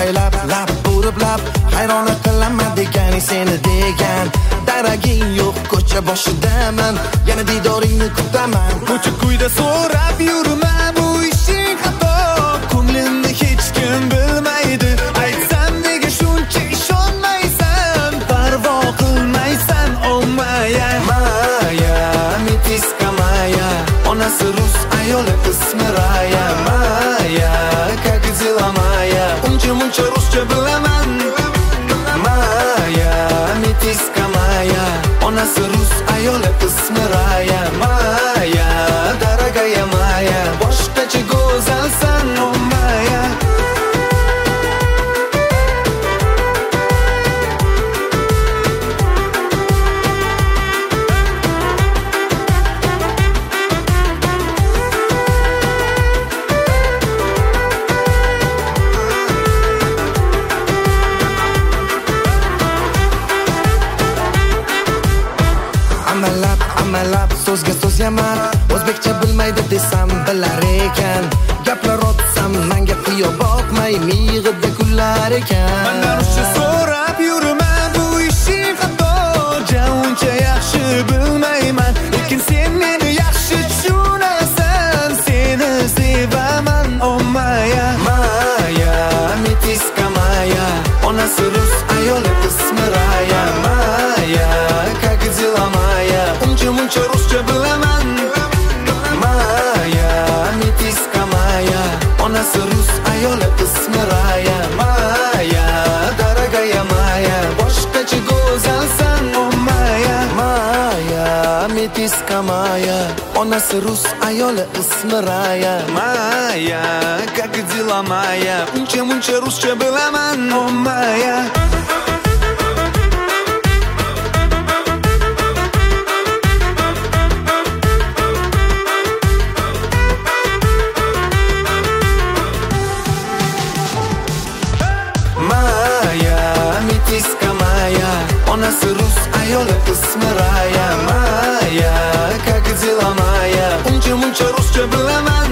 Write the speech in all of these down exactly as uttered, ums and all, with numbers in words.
avaylab lab burib lab hayron qilaman degani seni degan daraging yo'q ko'cha boshidaman yana didoringni kutaman ko'cha kuyda so'rab yurman bu ishing xato ko'nglimni hech kim bilmaydi aytsam nega shuncha ishonmaysan parvo qilmaysan oh maya maya mitiska maya onasi rus ayoli ismi Raya maya как дела maya uncha muncha ruscha bilaman maya mitiska maya onasi rus ayoli ismi Raya maya daragaya maya boshqacha go'zalsan oh maya amalab amalab so'zga so'z yaman o'zbekcha bilmaydi desam bilar ekan gaplar otsam menga qiyo boqmay miyig'ida kullar ekan mendan ruscha so'rab yuraman bu ishing xato uncha yaxshi bilmayman lekin sen meni yaxshi tushunasan seni sevaman oh maya maya mitiska maya onasi rus ayoli ismi Raya maya как дела maya uncha muncha ruscha bilaman maya mitiska maya onasi rus ayoli ismi Raya maya daragaya maya boshqacha go'zalsan oh maya maya mitiska maya onasi rus ayoli ismi Raya maya как дела maya uncha muncha ruscha bilaman oh maya mitiska maya onasi rus ayoli ismi Raya maya как дела maya uncha muncha ruscha bilaman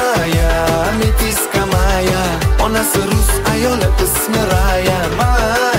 maya mitiska maya onasi rus ayoli ismi Raya maya